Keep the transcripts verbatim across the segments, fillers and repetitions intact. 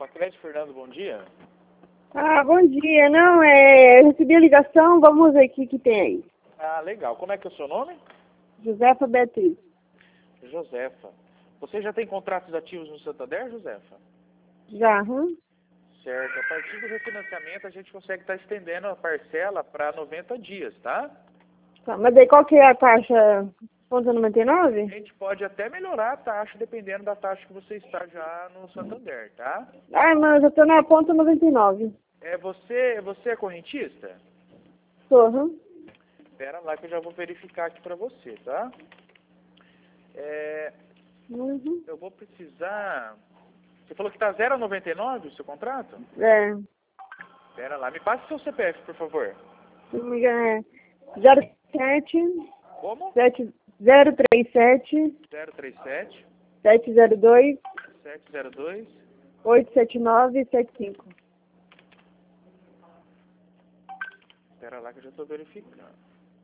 Facred Fernando, bom dia. Ah, bom dia. Não, é, eu recebi a ligação, vamos ver o que que tem aí. Ah, legal. Como é que é o seu nome? Josefa Beatriz. Josefa. Você já tem contratos ativos no Santander, Josefa? Já, hum? Certo. A partir do refinanciamento, a gente consegue estar estendendo a parcela para noventa dias, tá? Tá, mas aí qual que é a taxa? Ponto noventa e A nove? gente pode até melhorar a taxa, dependendo da taxa que você está já no Santander, tá? Ah, mas eu já tô na ponto noventa e nove. É, você, você é correntista? Tô, hum? Espera lá que eu já vou verificar aqui para você, tá? É, Uhum. eu vou precisar... Você falou que está zero a noventa e nove o seu contrato? É, Espera lá. Me passe seu C P F, por favor. se não me engano é zero sete Como? sete zero três sete zero três sete, sete zero dois sete zero dois. oito sete nove sete cinco. Espera lá que eu já estou verificando.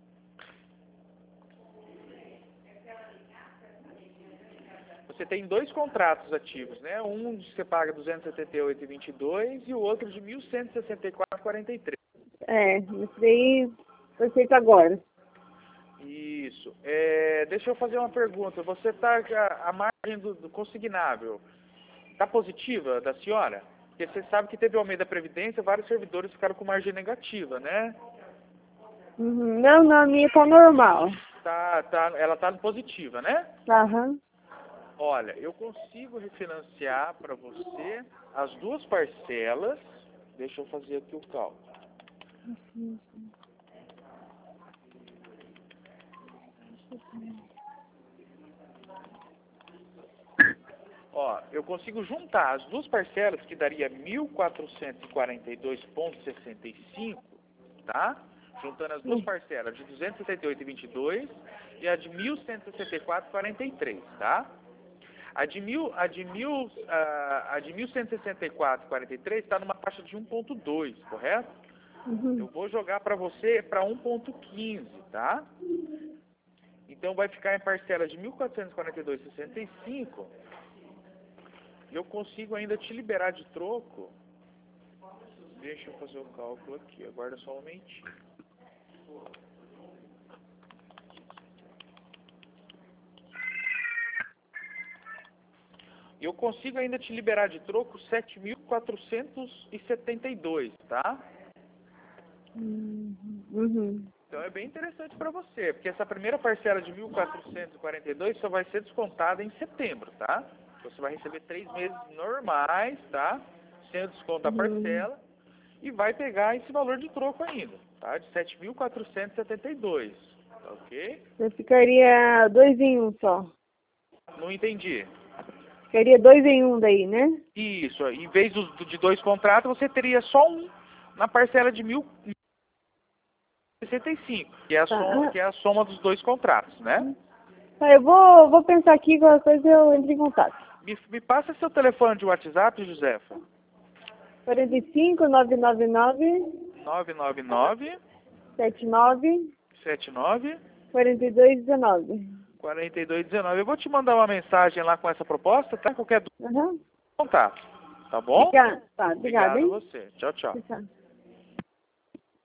Você tem dois contratos ativos, né? Um você paga duzentos e setenta e oito reais e vinte e dois centavos e o outro de mil cento e sessenta e quatro reais e quarenta e três centavos. É, isso daí foi feito agora. Isso. É, deixa eu fazer uma pergunta. Você está a, a margem do, do consignável está positiva da senhora? Porque você sabe que teve aumento da previdência, vários servidores ficaram com margem negativa, né? Uhum. Não, não, a minha tá normal. Tá, tá, ela está positiva, né? Aham. Olha, eu consigo refinanciar para você as duas parcelas. Deixa eu fazer aqui o cálculo. Ó, eu consigo juntar as duas parcelas, que daria mil quatrocentos e quarenta e dois reais e sessenta e cinco centavos, tá? Juntando as duas parcelas de duzentos e setenta e oito reais e vinte e dois centavos e a de mil cento e sessenta e quatro reais e quarenta e três centavos, tá? A de, mil, a, de mil, a, a de mil cento e sessenta e quatro reais e quarenta e três centavos está numa taxa de um ponto dois, correto? Uhum. Eu vou jogar para você para um ponto quinze, tá? Então vai ficar em parcela de mil quatrocentos e quarenta e dois reais e sessenta e cinco centavos. E eu consigo ainda te liberar de troco. Deixa eu fazer o cálculo aqui, aguarda só um momentinho. E eu consigo ainda te liberar de troco sete mil quatrocentos e setenta e dois, tá? Uhum. Então é bem interessante para você, porque essa primeira parcela de mil quatrocentos e quarenta e dois só vai ser descontada em setembro, tá? Você vai receber três meses normais, tá? Sem o desconto da parcela. E vai pegar esse valor de troco ainda, tá? De sete mil quatrocentos e setenta e dois, tá ok? Eu ficaria dois em um só. Não entendi. Ficaria dois em um daí, né? Isso, em vez dos- de dois contratos, você teria só um na parcela de mil e sessenta e cinco, que é a Tá. soma, que é a soma dos dois contratos, né? Tá, eu vou, vou pensar aqui, qualquer coisa eu entro em contato. Me, me passa seu telefone de WhatsApp, Josefa. quarenta e cinco, nove nove nove, nove nove nove, sete nove, sete nove, quarenta e dois, dezenove. quatro dois um nove. Eu vou te mandar uma mensagem lá com essa proposta, tá? Qualquer dúvida, Aham. contato. Tá bom? Obrigada. Tá, obrigada, Obrigado a hein? você. Tchau, tchau. Tchau.